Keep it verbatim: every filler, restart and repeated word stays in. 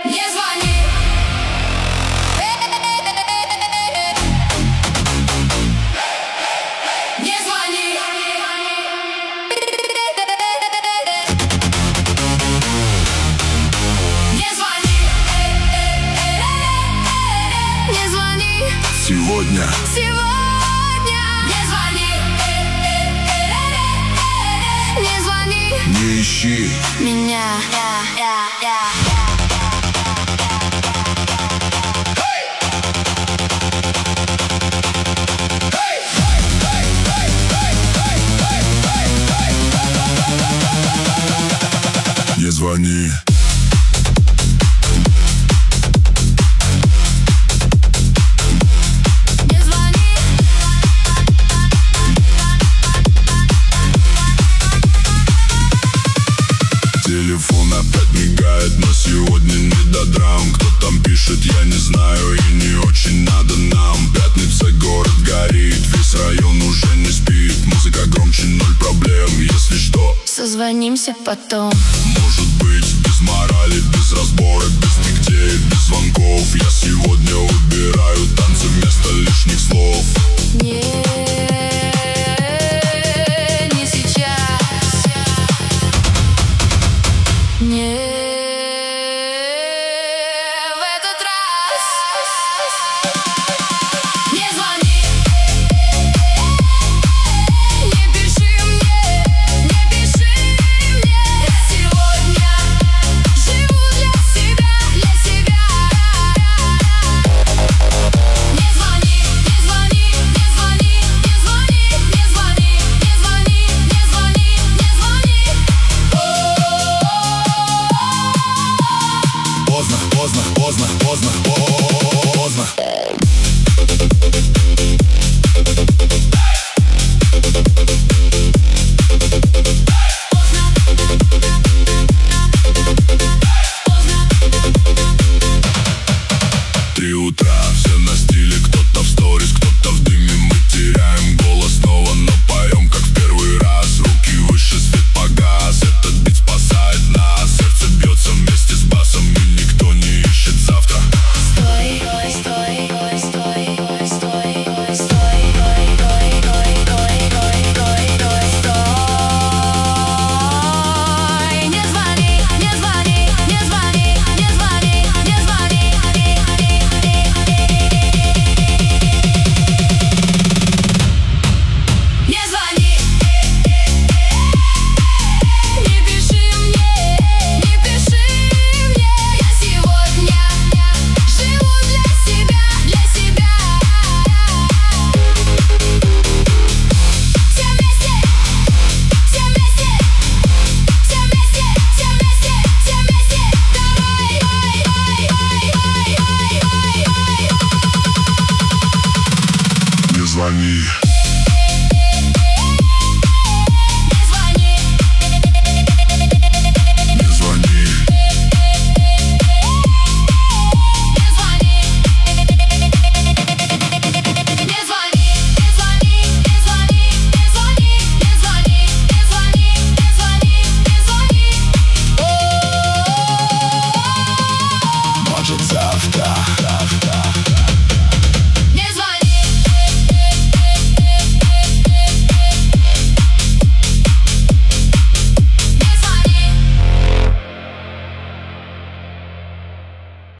Не звони. Не звони. Не звони. Не звони. Сегодня. Сегодня. Не звони. Не звони. Не ищи Меня. Я, я, я. Не звони. Не звони. Телефон опять мигает, но сегодня не до драм. Кто там пишет, я не знаю, и не очень надо нам. Пятница, город горит, весь район уже не спит. Музыка громче, ноль проблем, если что Созвонимся потом. может быть, без морали, без разборок, без нигде, без звонков. Я сегодня убираю танцы вместо лишних слов. Не, не сейчас. Не.